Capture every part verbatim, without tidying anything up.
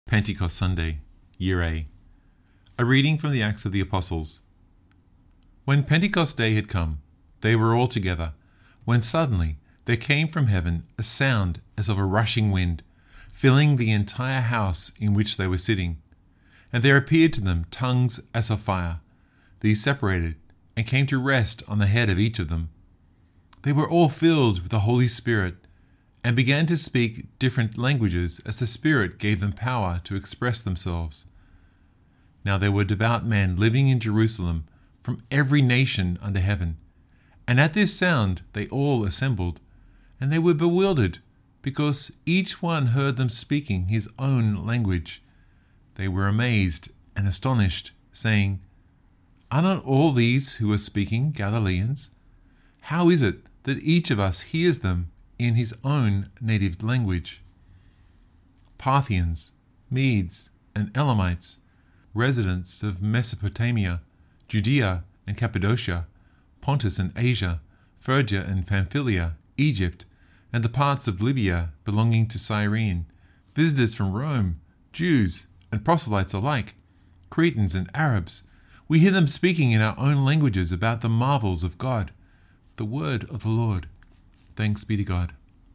Pentecost Sunday, Year A. A reading from the Acts of the Apostles. When Pentecost Day had come, they were all together, when suddenly there came from heaven a sound as of a rushing wind, filling the entire house in which they were sitting. And there appeared to them tongues as of fire. These separated, and came to rest on the head of each of them. They were all filled with the Holy Spirit, and began to speak different languages as the Spirit gave them power to express themselves. Now there were devout men living in Jerusalem from every nation under heaven. And at this sound they all assembled, and they were bewildered, because each one heard them speaking his own language. They were amazed and astonished, saying, "Are not all these who are speaking Galileans? How is it that each of us hears them in his own native language?" Parthians, Medes, and Elamites, residents of Mesopotamia, Judea and Cappadocia, Pontus and Asia, Phrygia and Pamphylia, Egypt, and the parts of Libya belonging to Cyrene, visitors from Rome, Jews and proselytes alike, Cretans and Arabs, we hear them speaking in our own languages about the marvels of God. The word of the Lord. Thanks be to God.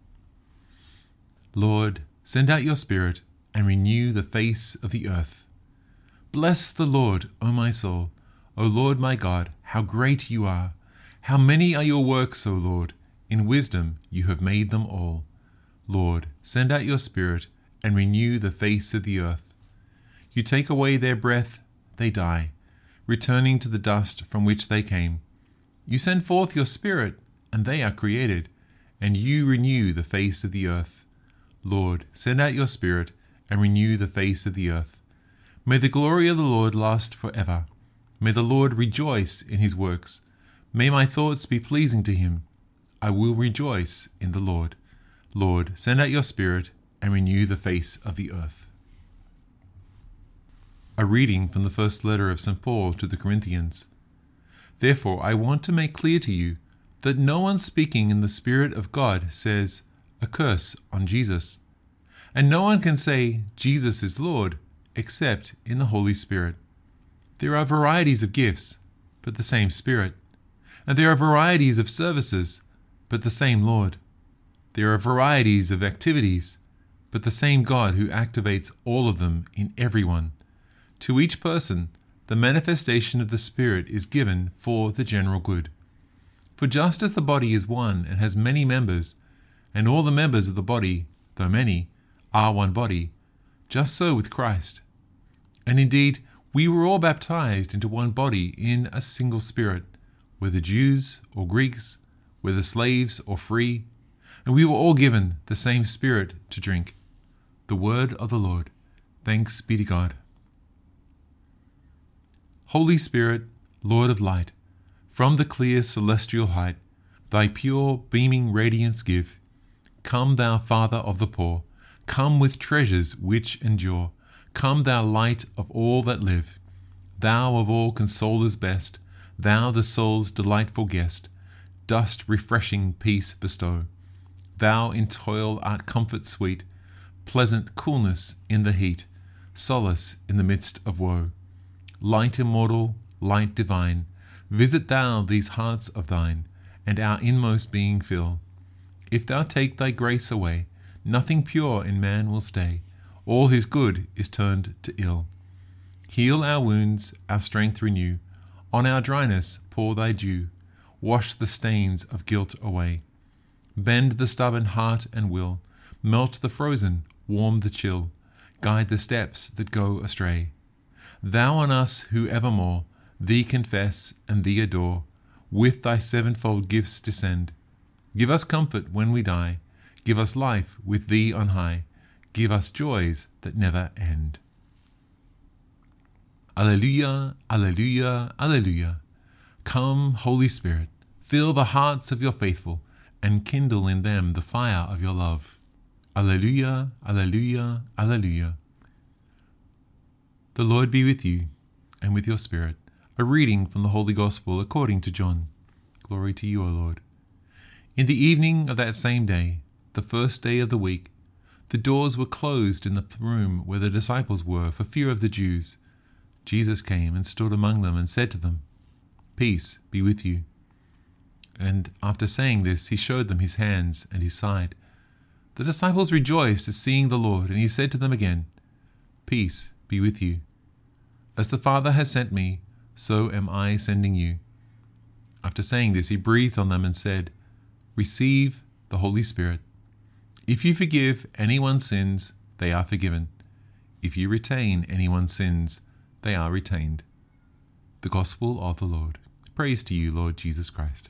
Lord, send out your Spirit and renew the face of the earth. Bless the Lord, O my soul. O Lord my God, how great you are! How many are your works, O Lord! In wisdom you have made them all. Lord, send out your Spirit and renew the face of the earth. You take away their breath, they die, returning to the dust from which they came. You send forth your Spirit, and they are created, and you renew the face of the earth. Lord, send out your Spirit, and renew the face of the earth. May the glory of the Lord last forever. May the Lord rejoice in his works. May my thoughts be pleasing to him. I will rejoice in the Lord. Lord, send out your Spirit, and renew the face of the earth. A reading from the first letter of Saint Paul to the Corinthians. Therefore I want to make clear to you that no one speaking in the Spirit of God says, "A curse on Jesus." And no one can say, "Jesus is Lord," except in the Holy Spirit. There are varieties of gifts, but the same Spirit. And there are varieties of services, but the same Lord. There are varieties of activities, but the same God who activates all of them in everyone. To each person, the manifestation of the Spirit is given for the general good. For just as the body is one and has many members, and all the members of the body, though many, are one body, just so with Christ. And indeed, we were all baptized into one body in a single Spirit, whether Jews or Greeks, whether slaves or free, and we were all given the same Spirit to drink. The word of the Lord. Thanks be to God. Holy Spirit, Lord of light, from the clear celestial height, thy pure beaming radiance give. Come, thou Father of the poor, come with treasures which endure. Come, thou light of all that live. Thou of all consolers best, thou the soul's delightful guest, dost refreshing peace bestow. Thou in toil art comfort sweet, pleasant coolness in the heat, solace in the midst of woe. Light immortal, light divine, visit thou these hearts of thine, and our inmost being fill. If thou take thy grace away, nothing pure in man will stay. All his good is turned to ill. Heal our wounds, our strength renew. On our dryness pour thy dew. Wash the stains of guilt away. Bend the stubborn heart and will. Melt the frozen, warm the chill. Guide the steps that go astray. Thou on us who evermore thee confess and thee adore, with thy sevenfold gifts descend. Give us comfort when we die. Give us life with thee on high. Give us joys that never end. Alleluia, alleluia, alleluia. Come, Holy Spirit, fill the hearts of your faithful, and kindle in them the fire of your love. Alleluia, alleluia, alleluia. The Lord be with you, and with your spirit. A reading from the Holy Gospel according to John. Glory to you, O Lord. In the evening of that same day, the first day of the week, The doors were closed in the room where the disciples were for fear of the Jews. Jesus came and stood among them and said to them, "Peace be with you." And after saying this, he showed them his hands and his side. The disciples rejoiced at seeing the Lord, and he said to them again, "Peace be with you. As the Father has sent me, so am I sending you." After saying this, he breathed on them and said, "Receive the Holy Spirit. If you forgive anyone's sins, they are forgiven. If you retain anyone's sins, they are retained." The Gospel of the Lord. Praise to you, Lord Jesus Christ.